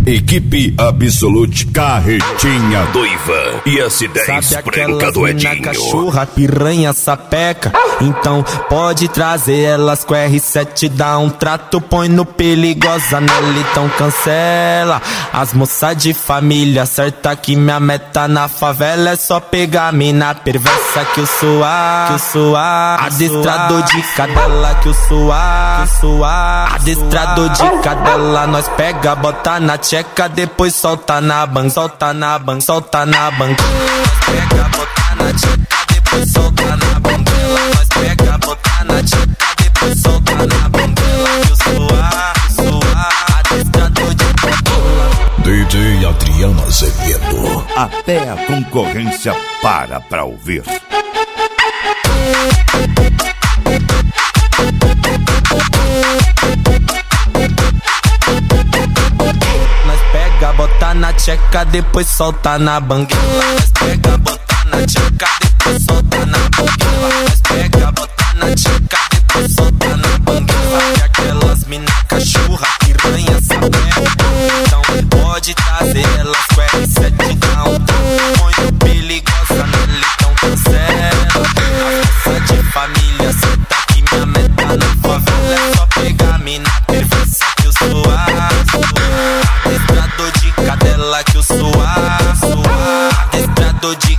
Equipe Absolute, Carretinha Doiva e S10 Branca do Edinho. Cachorra, piranha, sapeca. Então pode trazer elas com R7, dá um trato, põe no perigosa nela, então cancela. As moças de família, certa que minha meta na favela é só pegar mina perversa que eu sou adestrador de cadela que eu sou adestrador de cadela. Nós pega, bota na tcheca, depois solta na banca, solta na banca, solta na banca. Nós pega, bota na tcheca, depois solta na banguela. Nós pega, bota na tcheca, depois solta na banguela. Que eu sou adestrador de cadela. DJ Adriano Azevedo. Até a concorrência para pra ouvir. Nós pega, bota na tcheca, depois solta na banguela. Nós pega, bota na tcheca, depois solta na banguela. Nós pega, bota na tcheca, depois solta na banguela. E aquelas mina cachorra, piranha, sapeca. Então pode trazer elas com R7, dá um trato, põe no perigosa nela, então cancela. A força de família, senta que minha meta na favela é só pegar mina perversa que eu sou adestrador de cadela que eu sou adestrador de